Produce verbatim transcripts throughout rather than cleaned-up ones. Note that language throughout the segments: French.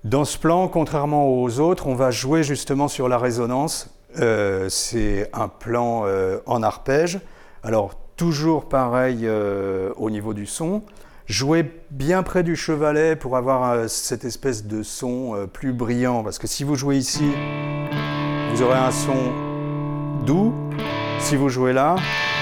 Dans ce plan, contrairement aux autres, on va jouer justement sur la résonance. Euh, c'est un plan euh, en arpège. Alors, toujours pareil euh, au niveau du son. Jouez bien près du chevalet pour avoir euh, cette espèce de son euh, plus brillant. Parce que si vous jouez ici, vous aurez un son doux. Si vous jouez là,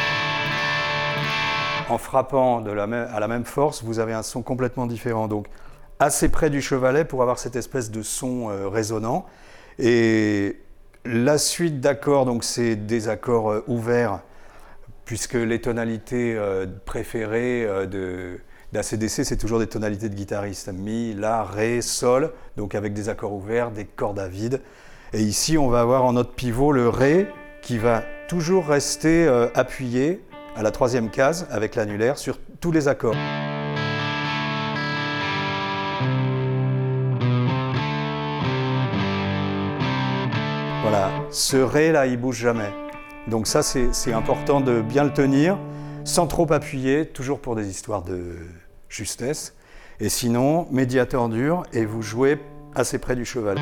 en frappant de la même, à la même force, vous avez un son complètement différent. Donc, assez près du chevalet pour avoir cette espèce de son euh, résonnant. Et la suite d'accords, donc c'est des accords euh, ouverts, puisque les tonalités euh, préférées euh, de, d'A C D C, c'est toujours des tonalités de guitariste. Mi, La, Ré, Sol, donc avec des accords ouverts, des cordes à vide. Et ici, on va avoir en note pivot le Ré, qui va toujours rester euh, appuyé à la troisième case, avec l'annulaire, sur tous les accords. Voilà, ce Ré là, il bouge jamais. Donc ça, c'est important de bien le tenir, sans trop appuyer, toujours pour des histoires de justesse. Et sinon, médiateur dur, et vous jouez assez près du chevalet.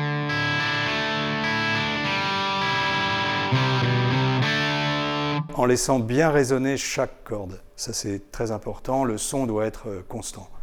En laissant bien résonner chaque corde. Ça, c'est très important, le son doit être constant.